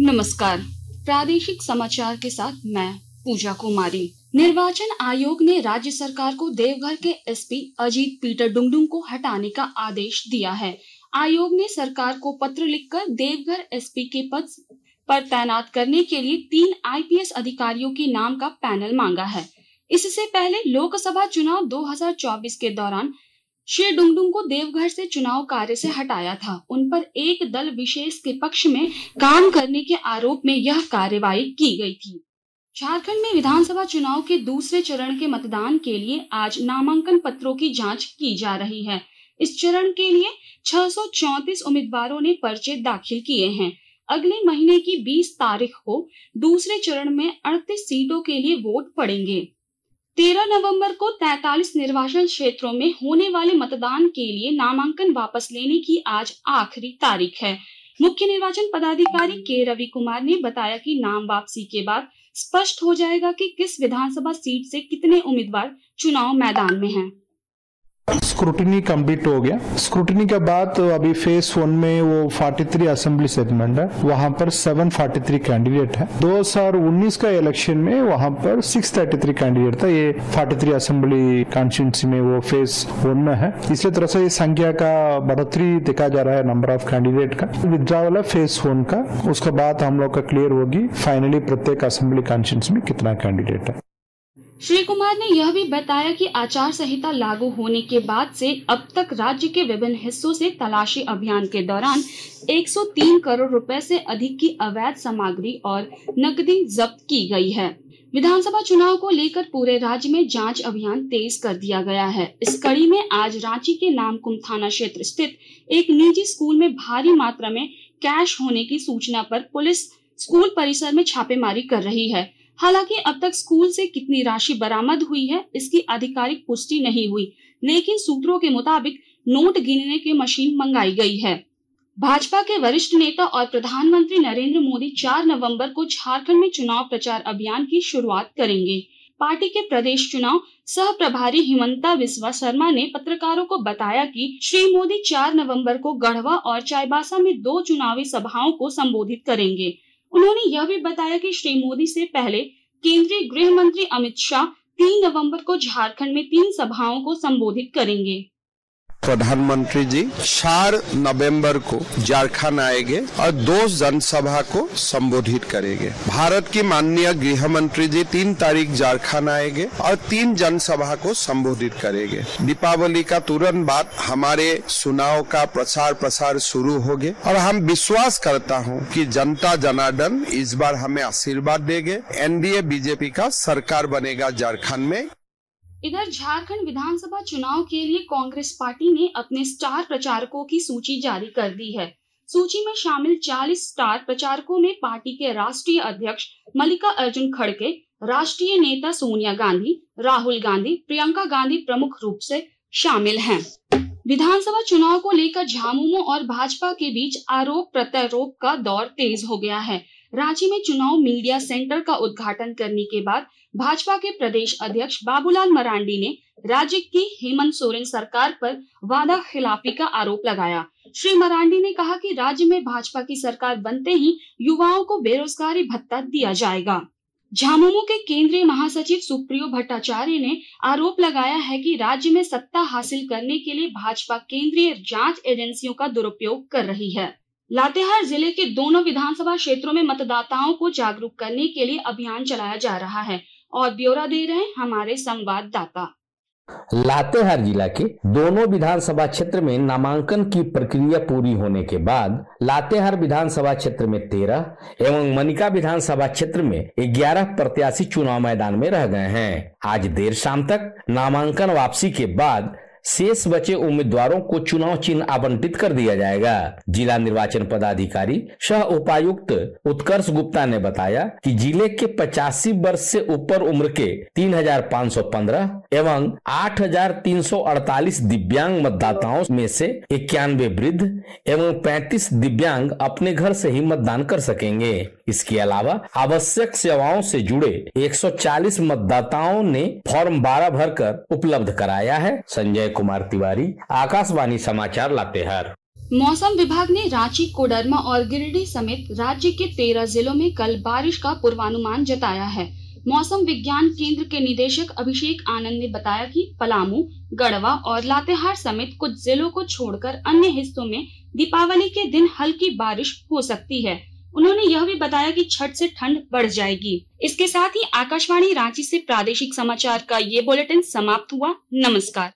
नमस्कार, प्रादेशिक समाचार के साथ मैं पूजा कुमारी। निर्वाचन आयोग ने राज्य सरकार को देवघर के एसपी अजीत पीटर डुंगडुंग को हटाने का आदेश दिया है। आयोग ने सरकार को पत्र लिखकर देवघर एसपी के पद पर तैनात करने के लिए 3 आईपीएस अधिकारियों के नाम का पैनल मांगा है। इससे पहले लोकसभा चुनाव 2024 के दौरान श्री डुंगडुंग को देवघर से चुनाव कार्य से हटाया था। उन पर एक दल विशेष के पक्ष में काम करने के आरोप में यह कार्रवाई की गई थी। झारखंड में विधानसभा चुनाव के दूसरे चरण के मतदान के लिए आज नामांकन पत्रों की जांच की जा रही है। इस चरण के लिए 634 उम्मीदवारों ने पर्चे दाखिल किए हैं। अगले महीने की 20 तारीख को दूसरे चरण में 38 सीटों के लिए वोट पड़ेंगे। 13 नवंबर को 43 निर्वाचन क्षेत्रों में होने वाले मतदान के लिए नामांकन वापस लेने की आज आखिरी तारीख है। मुख्य निर्वाचन पदाधिकारी के रवि कुमार ने बताया कि नाम वापसी के बाद स्पष्ट हो जाएगा कि किस विधानसभा सीट से कितने उम्मीदवार चुनाव मैदान में हैं। स्क्रूटिनी कंप्लीट हो गया। स्क्रूटिनी के बाद तो अभी फेज 1 में वो 43 असेंबली सेगमेंट है, वहां पर 743 कैंडिडेट है। 2019 का इलेक्शन में वहां पर 633 कैंडिडेट था। ये 43 असेंबली कॉन्स्टिट्यूंसी में वो फेज 1 में है। इसी तरह से इस संख्या का बढ़ोतरी देखा जा रहा है नंबर ऑफ कैंडिडेट का। विड्रॉवल है फेज 1 का, उसके बाद हम लोग का क्लियर होगी फाइनली प्रत्येक असेंबली कॉन्स्टिट्यूंसी में कितना कैंडिडेट है। श्री कुमार ने यह भी बताया कि आचार संहिता लागू होने के बाद से अब तक राज्य के विभिन्न हिस्सों से तलाशी अभियान के दौरान 103 करोड़ रुपए से अधिक की अवैध सामग्री और नकदी जब्त की गई है। विधानसभा चुनाव को लेकर पूरे राज्य में जांच अभियान तेज कर दिया गया है। इस कड़ी में आज रांची के नामकुम थाना क्षेत्र स्थित एक निजी स्कूल में भारी मात्रा में कैश होने की सूचना पर पुलिस स्कूल परिसर में छापेमारी कर रही है। हालांकि अब तक स्कूल से कितनी राशि बरामद हुई है इसकी आधिकारिक पुष्टि नहीं हुई, लेकिन सूत्रों के मुताबिक नोट गिनने की मशीन मंगाई गई है। भाजपा के वरिष्ठ नेता और प्रधानमंत्री नरेंद्र मोदी 4 नवंबर को झारखंड में चुनाव प्रचार अभियान की शुरुआत करेंगे। पार्टी के प्रदेश चुनाव सह प्रभारी हिमंता बिस्वा शर्मा ने पत्रकारों को बताया कि श्री मोदी 4 नवंबर को गढ़वा और चाईबासा में 2 चुनावी सभाओं को संबोधित करेंगे। उन्होंने यह भी बताया कि श्री मोदी से पहले केंद्रीय गृह मंत्री अमित शाह 3 नवंबर को झारखंड में 3 सभाओं को संबोधित करेंगे। प्रधानमंत्री जी 4 नवंबर को झारखंड आएंगे और 2 जनसभा को संबोधित करेंगे। भारत की माननीय गृह मंत्री जी 3 तारीख झारखंड आएंगे और 3 जनसभा को संबोधित करेंगे। दीपावली का तुरंत बाद हमारे चुनाव का प्रसार शुरू होगे और हम विश्वास करता हूं कि जनता जनार्दन इस बार हमें आशीर्वाद देंगे। एनडीए बीजेपी का सरकार बनेगा झारखंड में। इधर झारखंड विधानसभा चुनाव के लिए कांग्रेस पार्टी ने अपने स्टार प्रचारकों की सूची जारी कर दी है। सूची में शामिल 40 स्टार प्रचारकों में पार्टी के राष्ट्रीय अध्यक्ष मल्लिकार्जुन खड़गे, राष्ट्रीय नेता सोनिया गांधी, राहुल गांधी, प्रियंका गांधी प्रमुख रूप से शामिल हैं। विधानसभा चुनाव को लेकर झामुमो और भाजपा के बीच आरोप प्रत्यारोप का दौर तेज हो गया है। रांची में चुनाव मीडिया सेंटर का उद्घाटन करने के बाद भाजपा के प्रदेश अध्यक्ष बाबूलाल मरांडी ने राज्य की हेमंत सोरेन सरकार पर वादा खिलाफी का आरोप लगाया। श्री मरांडी ने कहा कि राज्य में भाजपा की सरकार बनते ही युवाओं को बेरोजगारी भत्ता दिया जाएगा। झामुमो के केंद्रीय महासचिव सुप्रियो भट्टाचार्य ने आरोप लगाया है कि राज्य में सत्ता हासिल करने के लिए भाजपा केंद्रीय जांच एजेंसियों का दुरुपयोग कर रही है। लातेहार जिले के दोनों विधानसभा क्षेत्रों में मतदाताओं को जागरूक करने के लिए अभियान चलाया जा रहा है और ब्यौरा दे रहे हैं हमारे संवाददाता। लातेहार जिला के दोनों विधानसभा क्षेत्र में नामांकन की प्रक्रिया पूरी होने के बाद लातेहार विधानसभा क्षेत्र में 13 एवं मनिका विधानसभा क्षेत्र में 11 प्रत्याशी चुनाव मैदान में रह गए हैं। आज देर शाम तक नामांकन वापसी के बाद शेष बचे उम्मीदवारों को चुनाव चिन्ह आवंटित कर दिया जाएगा। जिला निर्वाचन पदाधिकारी सह उपायुक्त उत्कर्ष गुप्ता ने बताया कि जिले के 85 वर्ष से ऊपर उम्र के 3515 एवं 8348 दिव्यांग मतदाताओं में से 91 वृद्ध एवं 35 दिव्यांग अपने घर से ही मतदान कर सकेंगे। इसके अलावा आवश्यक सेवाओं से जुड़े 140 मतदाताओं ने फॉर्म 12 भरकर उपलब्ध कराया है। संजय कुमार तिवारी, आकाशवाणी समाचार, लातेहार। मौसम विभाग ने रांची, कोडरमा और गिरिडीह समेत राज्य के 13 जिलों में कल बारिश का पूर्वानुमान जताया है। मौसम विज्ञान केंद्र के निदेशक अभिषेक आनंद ने बताया कि पलामू, गढ़वा और लातेहार समेत कुछ जिलों को छोड़कर अन्य हिस्सों में दीपावली के दिन हल्की बारिश हो सकती है। उन्होंने यह भी बताया कि छठ से ठंड बढ़ जाएगी। इसके साथ ही आकाशवाणी रांची से प्रादेशिक समाचार का ये बुलेटिन समाप्त हुआ। नमस्कार।